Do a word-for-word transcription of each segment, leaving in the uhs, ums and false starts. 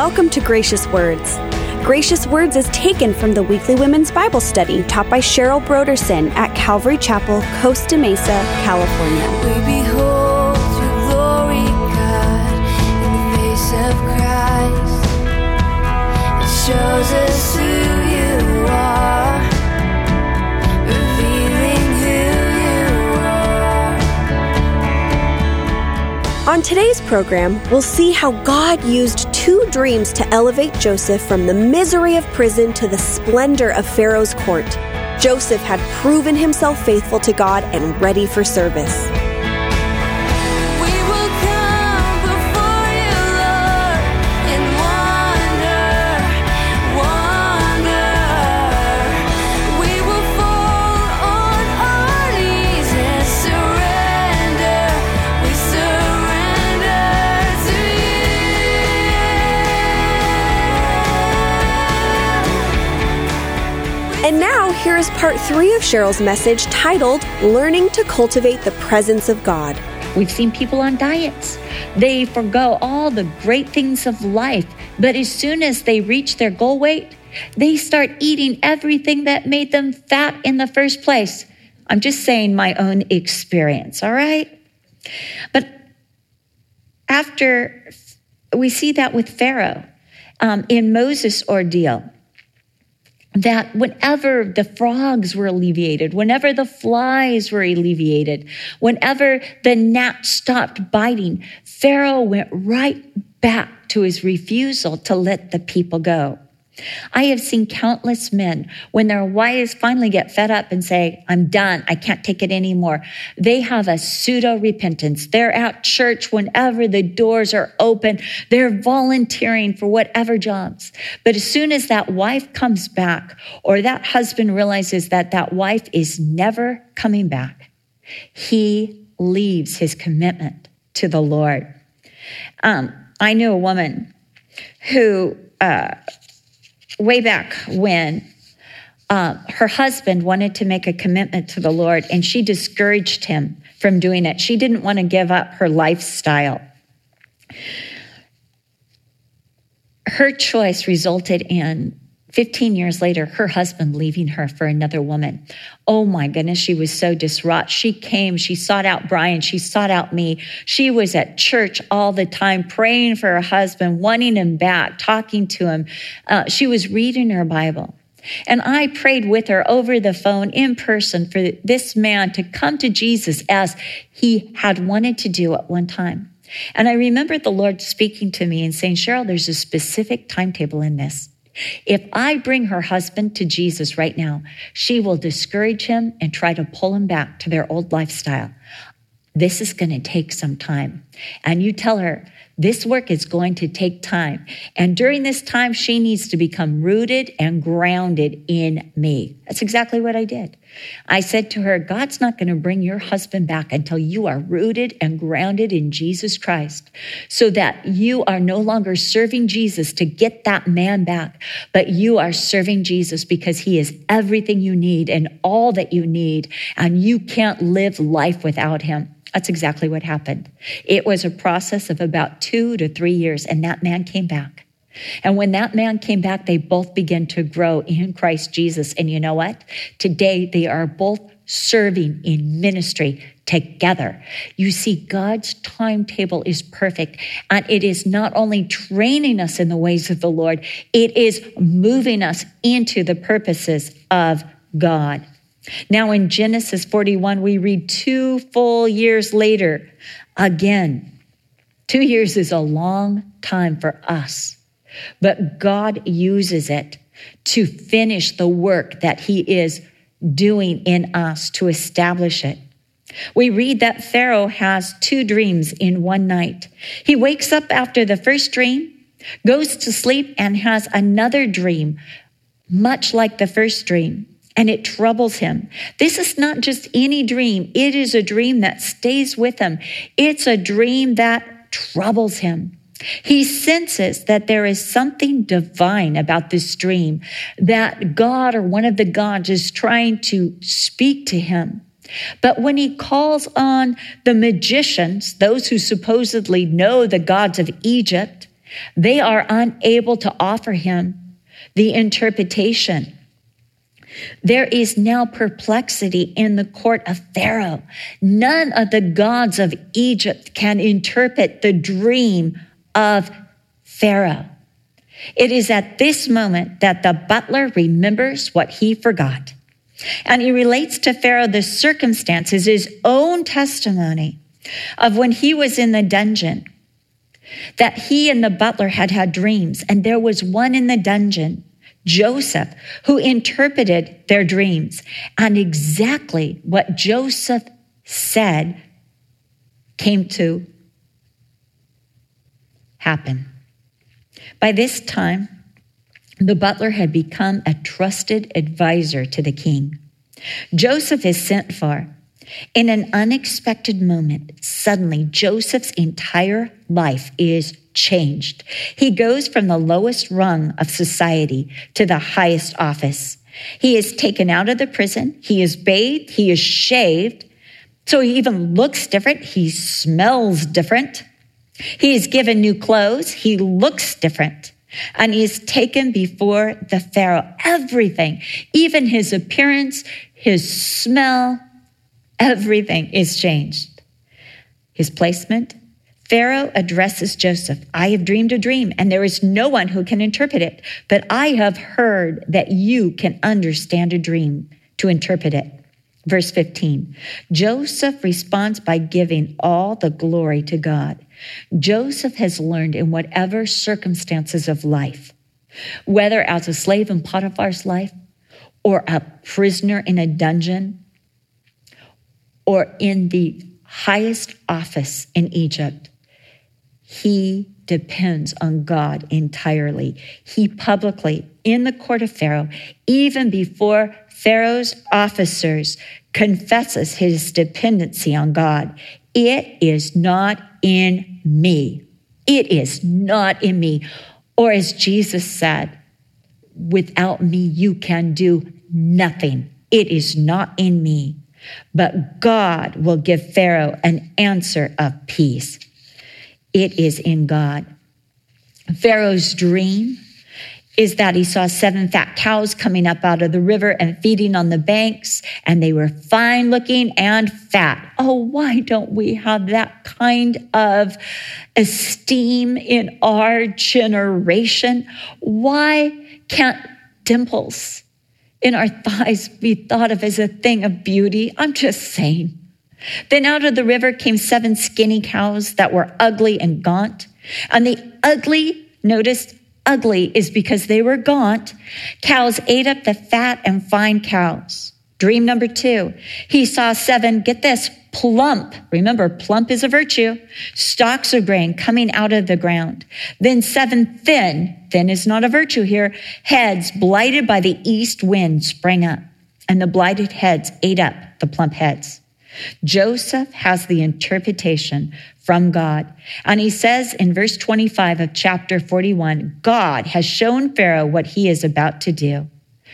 Welcome to Gracious Words. Gracious Words is taken from the weekly women's Bible study taught by Cheryl Broderson at Calvary Chapel, Costa Mesa, California. We behold your glory, God, in the face of Christ. It shows us who you are, revealing who you are. On today's program, we'll see how God used two dreams to elevate Joseph from the misery of prison to the splendor of Pharaoh's court. Joseph had proven himself faithful to God and ready for service. We will come before you, Lord, in wonder, wonder. We will fall on our knees and surrender. We surrender to you. And now, here is part three of Cheryl's message titled, Learning to Cultivate the Presence of God. We've seen people on diets. They forgo all the great things of life, but as soon as they reach their goal weight, they start eating everything that made them fat in the first place. I'm just saying my own experience, all right? But after, we see that with Pharaoh um, in Moses' ordeal, that whenever the frogs were alleviated, whenever the flies were alleviated, whenever the gnat stopped biting, Pharaoh went right back to his refusal to let the people go. I have seen countless men, when their wives finally get fed up and say, I'm done, I can't take it anymore, they have a pseudo-repentance. They're at church whenever the doors are open. They're volunteering for whatever jobs. But as soon as that wife comes back, or that husband realizes that that wife is never coming back, he leaves his commitment to the Lord. Um, I knew a woman who... Uh, Way back when uh, her husband wanted to make a commitment to the Lord, and she discouraged him from doing it. She didn't want to give up her lifestyle. Her choice resulted in fifteen years later, her husband leaving her for another woman. Oh my goodness, she was so distraught. She came, she sought out Brian, she sought out me. She was at church all the time, praying for her husband, wanting him back, talking to him. Uh, she was reading her Bible. And I prayed with her over the phone in person for this man to come to Jesus as he had wanted to do at one time. And I remember the Lord speaking to me and saying, Cheryl, there's a specific timetable in this. If I bring her husband to Jesus right now, she will discourage him and try to pull him back to their old lifestyle. This is going to take some time. And you tell her, this work is going to take time. And during this time, she needs to become rooted and grounded in me. That's exactly what I did. I said to her, God's not going to bring your husband back until you are rooted and grounded in Jesus Christ, so that you are no longer serving Jesus to get that man back, but you are serving Jesus because he is everything you need and all that you need, and you can't live life without him. That's exactly what happened. It was a process of about two to three years, and that man came back. And when that man came back, they both began to grow in Christ Jesus. And you know what? Today, they are both serving in ministry together. You see, God's timetable is perfect, and it is not only training us in the ways of the Lord, it is moving us into the purposes of God. Now in Genesis forty-one, we read two full years later. Again, two years is a long time for us, but God uses it to finish the work that he is doing in us to establish it. We read that Pharaoh has two dreams in one night. He wakes up after the first dream, goes to sleep, and has another dream, much like the first dream. And it troubles him. This is not just any dream. It is a dream that stays with him. It's a dream that troubles him. He senses that there is something divine about this dream, that God or one of the gods is trying to speak to him. But when he calls on the magicians, those who supposedly know the gods of Egypt, They are unable to offer him the interpretation. There is now perplexity in the court of Pharaoh. None of the gods of Egypt can interpret the dream of Pharaoh. It is at this moment that the butler remembers what he forgot. And he relates to Pharaoh the circumstances, his own testimony of when he was in the dungeon, that he and the butler had had dreams. And there was one in the dungeon, Joseph, who interpreted their dreams. And exactly what Joseph said came to happen. By this time, the butler had become a trusted advisor to the king. Joseph is sent for. In an unexpected moment, suddenly Joseph's entire life is changed. He goes from the lowest rung of society to the highest office. He is taken out of the prison. He is bathed. He is shaved. So he even looks different. He smells different. He is given new clothes. He looks different. And he is taken before the Pharaoh. Everything, even his appearance, his smell, everything is changed. His placement, Pharaoh addresses Joseph. I have dreamed a dream, and there is no one who can interpret it. But I have heard that you can understand a dream to interpret it. Verse fifteen, Joseph responds by giving all the glory to God. Joseph has learned in whatever circumstances of life, whether as a slave in Potiphar's life, or a prisoner in a dungeon, or in the highest office in Egypt, he depends on God entirely. He publicly, in the court of Pharaoh, even before Pharaoh's officers, confesses his dependency on God. It is not in me. It is not in me. Or as Jesus said, without me, you can do nothing. It is not in me. But God will give Pharaoh an answer of peace. It is in God. Pharaoh's dream is that he saw seven fat cows coming up out of the river and feeding on the banks, and they were fine looking and fat. Oh, why don't we have that kind of esteem in our generation? Why can't dimples in our thighs be thought of as a thing of beauty? I'm just saying. Then out of the river came seven skinny cows that were ugly and gaunt. And the ugly, notice, ugly is because they were gaunt. Cows ate up the fat and fine cows. Dream number two, he saw seven, get this, plump. Remember, plump is a virtue. Stalks of grain coming out of the ground. Then seven thin, thin is not a virtue here, heads blighted by the east wind sprang up. And the blighted heads ate up the plump heads. Joseph has the interpretation from God. And he says in verse twenty-five of chapter forty-one, God has shown Pharaoh what he is about to do.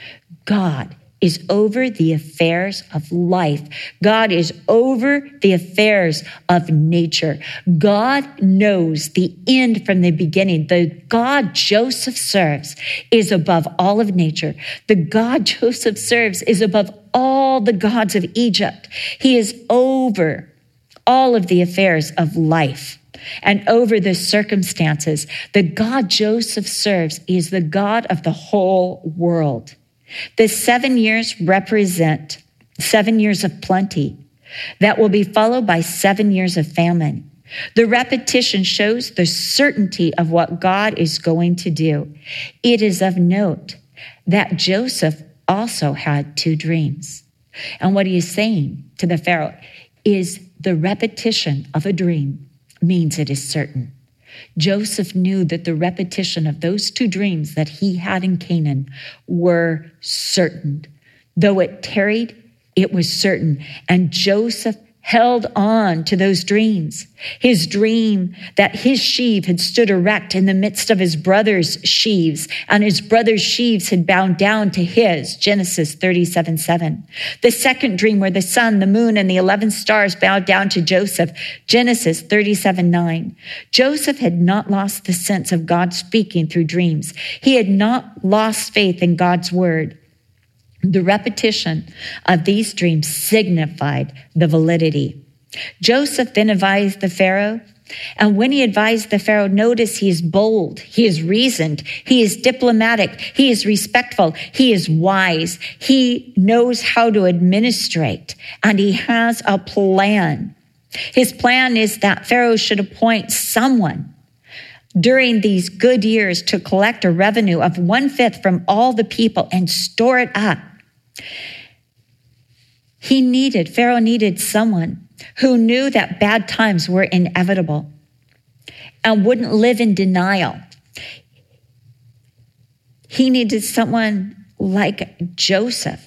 God is over the affairs of life. God is over the affairs of nature. God knows the end from the beginning. The God Joseph serves is above all of nature. The God Joseph serves is above all the gods of Egypt. He is over all of the affairs of life and over the circumstances. The God Joseph serves is the God of the whole world. The seven years represent seven years of plenty that will be followed by seven years of famine. The repetition shows the certainty of what God is going to do. It is of note that Joseph also had two dreams. And what he is saying to the Pharaoh is the repetition of a dream means it is certain. Joseph knew that the repetition of those two dreams that he had in Canaan were certain. Though it tarried, it was certain. And Joseph held on to those dreams. His dream that his sheaf had stood erect in the midst of his brother's sheaves, and his brother's sheaves had bowed down to his, Genesis thirty-seven seven. The second dream where the sun, the moon, and the eleven stars bowed down to Joseph, Genesis thirty-seven nine. Joseph had not lost the sense of God speaking through dreams. He had not lost faith in God's word. The repetition of these dreams signified the validity. Joseph then advised the Pharaoh, and when he advised the Pharaoh, notice he is bold, he is reasoned, he is diplomatic, he is respectful, he is wise, he knows how to administrate, and he has a plan. His plan is that Pharaoh should appoint someone during these good years to collect a revenue of one-fifth from all the people and store it up. He needed, Pharaoh needed someone who knew that bad times were inevitable and wouldn't live in denial. He needed someone like Joseph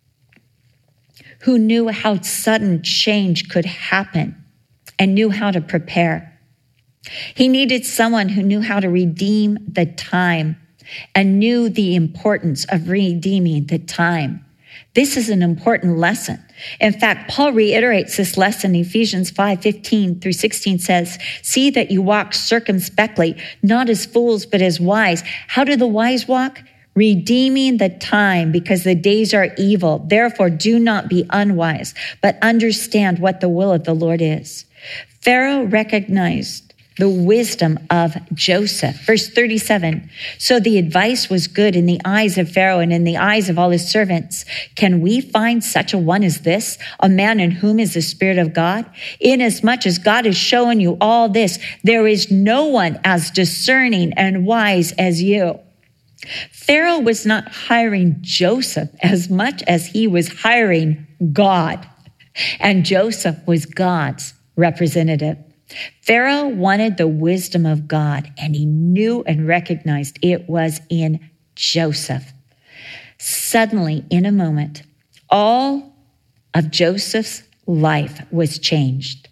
who knew how sudden change could happen and knew how to prepare. He needed someone who knew how to redeem the time and knew the importance of redeeming the time. This is an important lesson. In fact, Paul reiterates this lesson in Ephesians five fifteen through sixteen says, see that you walk circumspectly, not as fools, but as wise. How do the wise walk? Redeeming the time, because the days are evil. Therefore, do not be unwise, but understand what the will of the Lord is. Pharaoh recognized the wisdom of Joseph. Verse thirty-seven, so the advice was good in the eyes of Pharaoh and in the eyes of all his servants. Can we find such a one as this, a man in whom is the Spirit of God? Inasmuch as God has shown you all this, there is no one as discerning and wise as you. Pharaoh was not hiring Joseph as much as he was hiring God, and Joseph was God's representative. Pharaoh wanted the wisdom of God, and he knew and recognized it was in Joseph. Suddenly, in a moment, all of Joseph's life was changed.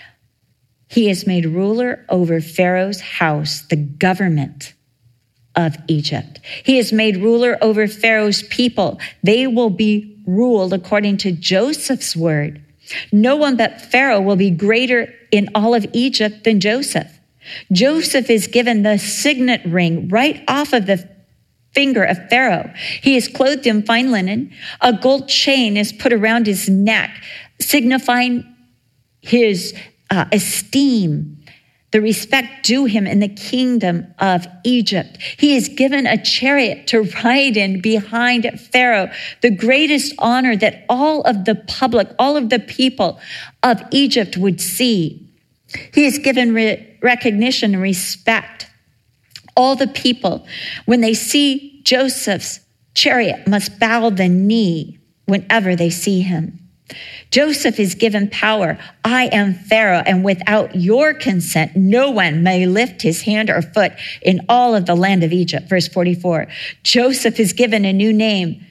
He is made ruler over Pharaoh's house, the government of Egypt. He is made ruler over Pharaoh's people. They will be ruled according to Joseph's word. No one but Pharaoh will be greater in all of Egypt than Joseph. Joseph is given the signet ring right off of the finger of Pharaoh. He is clothed in fine linen. A gold chain is put around his neck, signifying his uh, esteem, the respect due him in the kingdom of Egypt. He is given a chariot to ride in behind Pharaoh, the greatest honor that all of the public, all of the people of Egypt would see. He is given re- recognition and respect. All the people, when they see Joseph's chariot, must bow the knee whenever they see him. Joseph is given power. I am Pharaoh, and without your consent, no one may lift his hand or foot in all of the land of Egypt. Verse forty-four, Joseph is given a new name,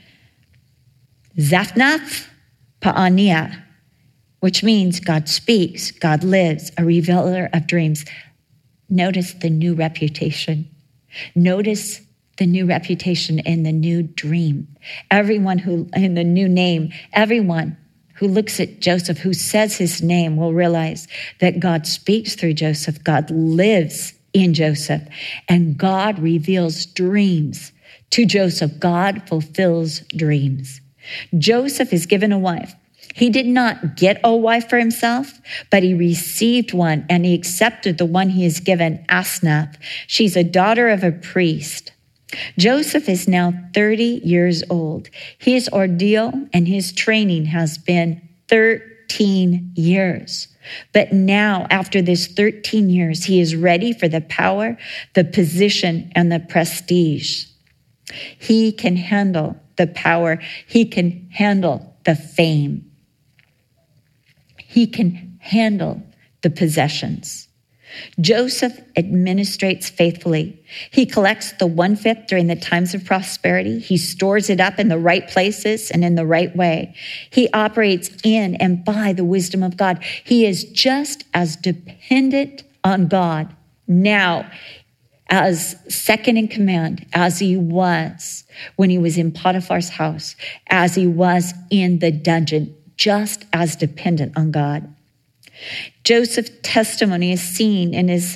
Zaphnath Pa'aniah, which means God speaks, God lives, a revealer of dreams. Notice the new reputation. Notice the new reputation in the new dream. Everyone who, in the new name, everyone who looks at Joseph, who says his name, will realize that God speaks through Joseph. God lives in Joseph, and God reveals dreams to Joseph. God fulfills dreams. Joseph is given a wife. He did not get a wife for himself, but he received one, and he accepted the one he is given, Asenath. She's a daughter of a priest. Joseph is now thirty years old. His ordeal and his training has been thirteen years. But now, after this thirteen years, he is ready for the power, the position, and the prestige. He can handle the power. He can handle the fame. He can handle the possessions. Joseph administrates faithfully. He collects the one-fifth during the times of prosperity. He stores it up in the right places and in the right way. He operates in and by the wisdom of God. He is just as dependent on God now as second in command as he was when he was in Potiphar's house, as he was in the dungeon, just as dependent on God. Joseph's testimony is seen in his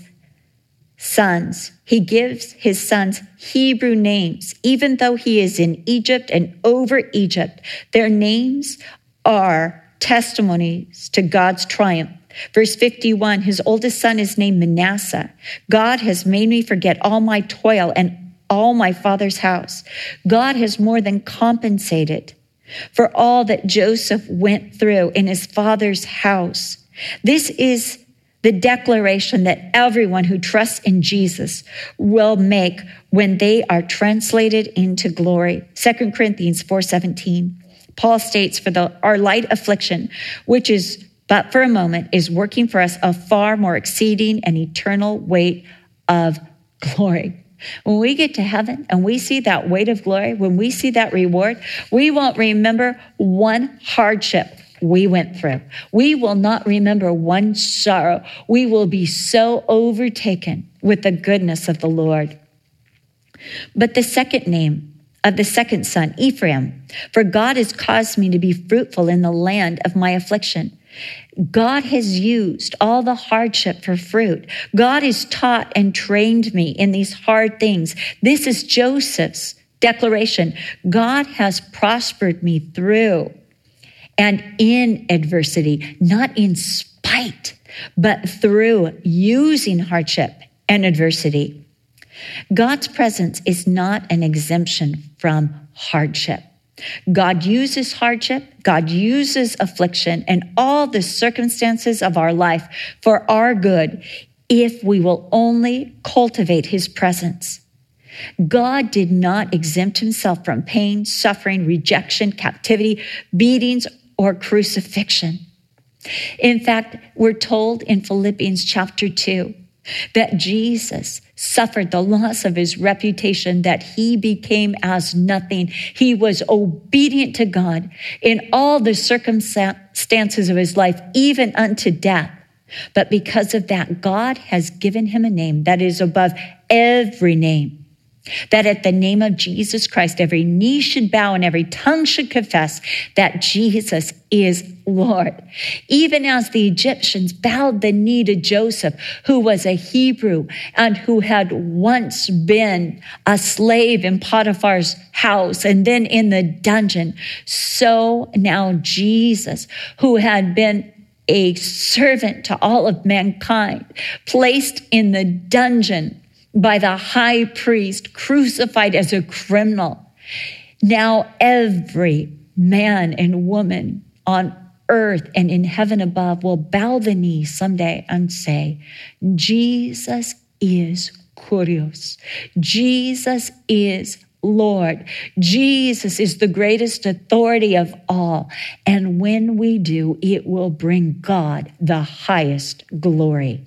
sons. He gives his sons Hebrew names, even though he is in Egypt and over Egypt. Their names are testimonies to God's triumph. Verse fifty-one, his oldest son is named Manasseh. God has made me forget all my toil and all my father's house. God has more than compensated for all that Joseph went through in his father's house. This is the declaration that everyone who trusts in Jesus will make when they are translated into glory. Second Corinthians four seventeen. Paul states, for the, our light affliction, which is but for a moment, is working for us a far more exceeding and eternal weight of glory. When we get to heaven and we see that weight of glory, when we see that reward, we won't remember one hardship we went through. We will not remember one sorrow. We will be so overtaken with the goodness of the Lord. But the second name of the second son, Ephraim, for God has caused me to be fruitful in the land of my affliction. God has used all the hardship for fruit. God has taught and trained me in these hard things. This is Joseph's declaration. God has prospered me through and in adversity, not in spite, but through using hardship and adversity. God's presence is not an exemption from hardship. God uses hardship, God uses affliction and all the circumstances of our life for our good if we will only cultivate his presence. God did not exempt himself from pain, suffering, rejection, captivity, beatings, or crucifixion. In fact, we're told in Philippians chapter two that Jesus suffered the loss of his reputation, that he became as nothing. He was obedient to God in all the circumstances of his life, even unto death. But because of that, God has given him a name that is above every name, that at the name of Jesus Christ, every knee should bow and every tongue should confess that Jesus is Lord. Even as the Egyptians bowed the knee to Joseph, who was a Hebrew and who had once been a slave in Potiphar's house and then in the dungeon, so now Jesus, who had been a servant to all of mankind, placed in the dungeon by the high priest, crucified as a criminal. Now every man and woman on earth and in heaven above will bow the knee someday and say, Jesus is Kurios. Jesus is Lord. Jesus is the greatest authority of all. And when we do, it will bring God the highest glory.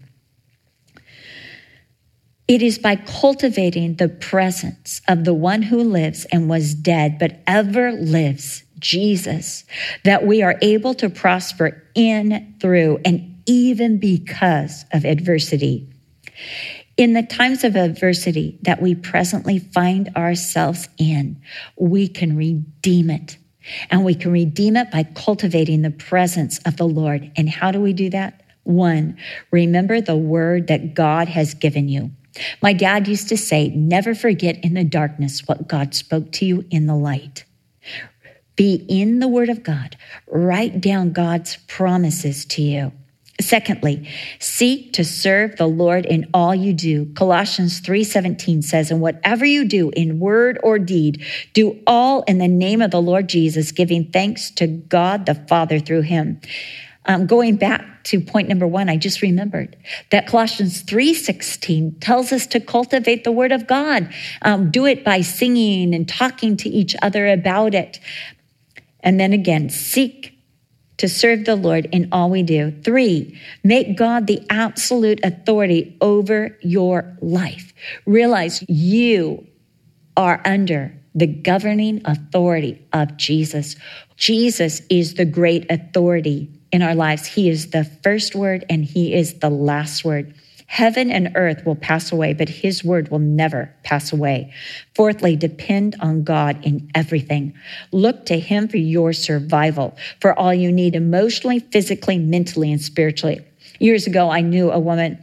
It is by cultivating the presence of the one who lives and was dead, but ever lives, Jesus, that we are able to prosper in, through, and even because of adversity. In the times of adversity that we presently find ourselves in, we can redeem it. And we can redeem it by cultivating the presence of the Lord. And how do we do that? One, remember the word that God has given you. My dad used to say, never forget in the darkness what God spoke to you in the light. Be in the word of God. Write down God's promises to you. Secondly, seek to serve the Lord in all you do. Colossians three seventeen says, and whatever you do in word or deed, do all in the name of the Lord Jesus, giving thanks to God the Father through him. Um, going back to point number one, I just remembered that Colossians three sixteen tells us to cultivate the word of God. Um, do it by singing and talking to each other about it. And then again, seek to serve the Lord in all we do. Three, make God the absolute authority over your life. Realize you are under the governing authority of Jesus. Jesus is the great authority in our lives. He is the first word and he is the last word. Heaven and earth will pass away, but his word will never pass away. Fourthly, depend on God in everything. Look to him for your survival, for all you need emotionally, physically, mentally, and spiritually. Years ago, I knew a woman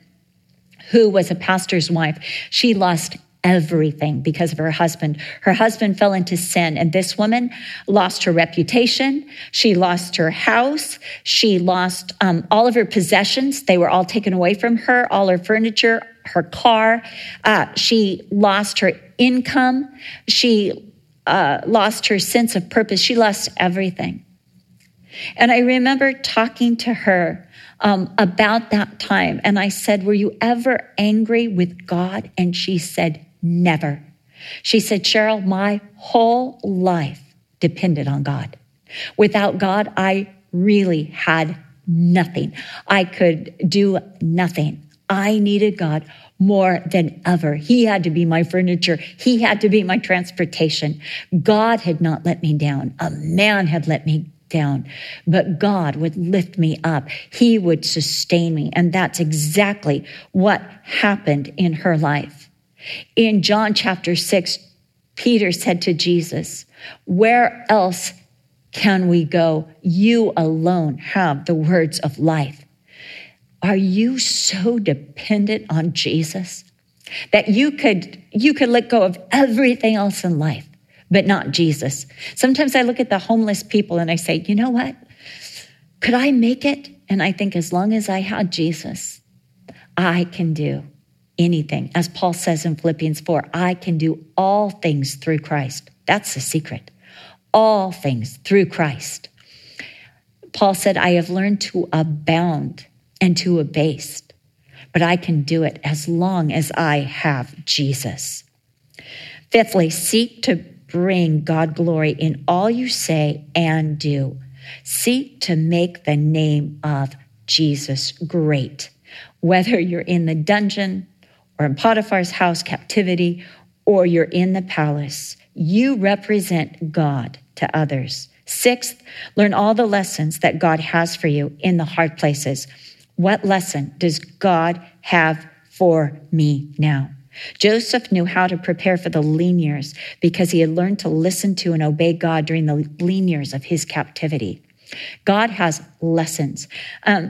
who was a pastor's wife. She lost everything because of her husband. Her husband fell into sin, and this woman lost her reputation. She lost her house. She lost um, all of her possessions. They were all taken away from her, all her furniture, her car. Uh, she lost her income. She uh, lost her sense of purpose. She lost everything. And I remember talking to her um, about that time, and I said, were you ever angry with God? And she said, never. She said, Cheryl, my whole life depended on God. Without God, I really had nothing. I could do nothing. I needed God more than ever. He had to be my furniture. He had to be my transportation. God had not let me down. A man had let me down, but God would lift me up. He would sustain me. And that's exactly what happened in her life. In John chapter six, Peter said to Jesus, where else can we go? You alone have the words of life. Are you so dependent on Jesus that you could, you could let go of everything else in life, but not Jesus? Sometimes I look at the homeless people and I say, you know what? Could I make it? And I think as long as I had Jesus, I can do anything. As Paul says in Philippians four, I can do all things through Christ. That's the secret. All things through Christ. Paul said, I have learned to abound and to abase, but I can do it as long as I have Jesus. Fifthly, seek to bring God glory in all you say and do. Seek to make the name of Jesus great. Whether you're in the dungeon or in Potiphar's house captivity, or you're in the palace, you represent God to others. Sixth, learn all the lessons that God has for you in the hard places. What lesson does God have for me now? Joseph knew how to prepare for the lean years because he had learned to listen to and obey God during the lean years of his captivity. God has lessons. Um,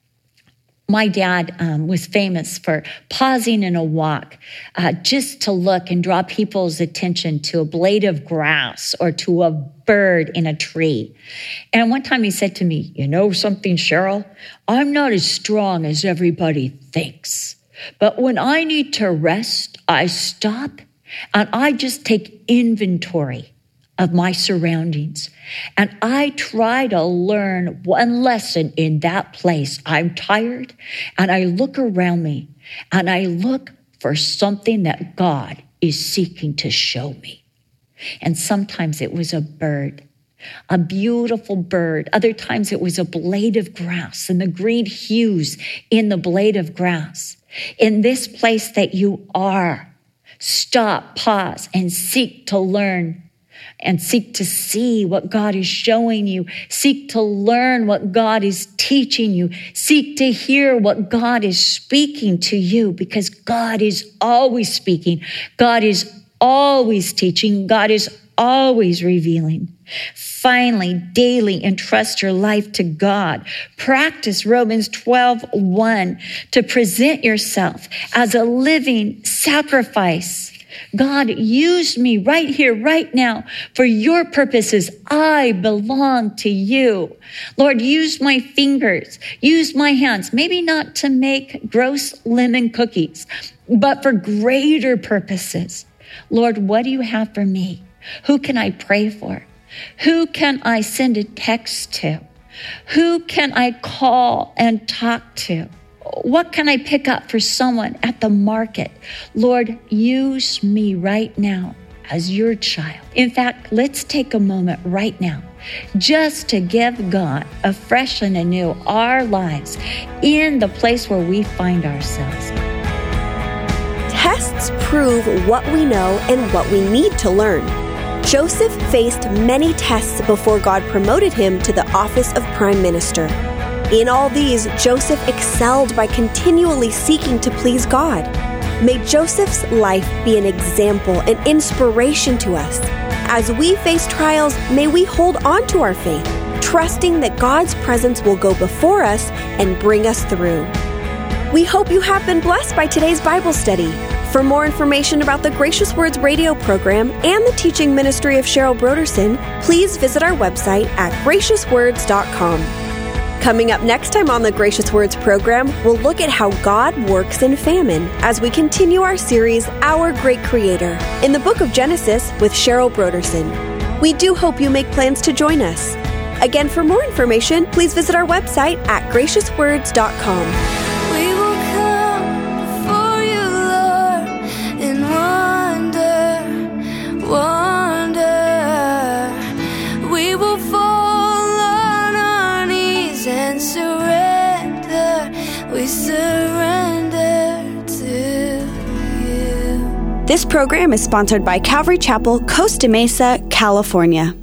My dad um, was famous for pausing in a walk uh, just to look and draw people's attention to a blade of grass or to a bird in a tree. And one time he said to me, you know something, Cheryl? I'm not as strong as everybody thinks. But when I need to rest, I stop and I just take inventory of my surroundings. And I try to learn one lesson in that place. I'm tired and I look around me and I look for something that God is seeking to show me. And sometimes it was a bird, a beautiful bird. Other times it was a blade of grass and the green hues in the blade of grass. In this place that you are, stop, pause, and seek to learn and seek to see what God is showing you. Seek to learn what God is teaching you. Seek to hear what God is speaking to you, because God is always speaking. God is always teaching. God is always revealing. Finally, daily entrust your life to God. Practice Romans twelve one to present yourself as a living sacrifice. God, use me right here, right now, for your purposes. I belong to you. Lord, use my fingers, use my hands, maybe not to make gross lemon cookies, but for greater purposes. Lord, what do you have for me? Who can I pray for? Who can I send a text to? Who can I call and talk to? What can I pick up for someone at the market? Lord, use me right now as your child. In fact, let's take a moment right now just to give God afresh and anew our lives in the place where we find ourselves. Tests prove what we know and what we need to learn. Joseph faced many tests before God promoted him to the office of prime minister. In all these, Joseph excelled by continually seeking to please God. May Joseph's life be an example and inspiration to us. As we face trials, may we hold on to our faith, trusting that God's presence will go before us and bring us through. We hope you have been blessed by today's Bible study. For more information about the Gracious Words radio program and the teaching ministry of Cheryl Brodersen, please visit our website at gracious words dot com. Coming up next time on the Gracious Words program, we'll look at how God works in famine as we continue our series, Our Great Creator, in the book of Genesis with Cheryl Brodersen. We do hope you make plans to join us. Again, for more information, please visit our website at gracious words dot com. We will come before you, Lord, in wonder, wonder. We will fall and surrender, we surrender to you. This program is sponsored by Calvary Chapel, Costa Mesa, California.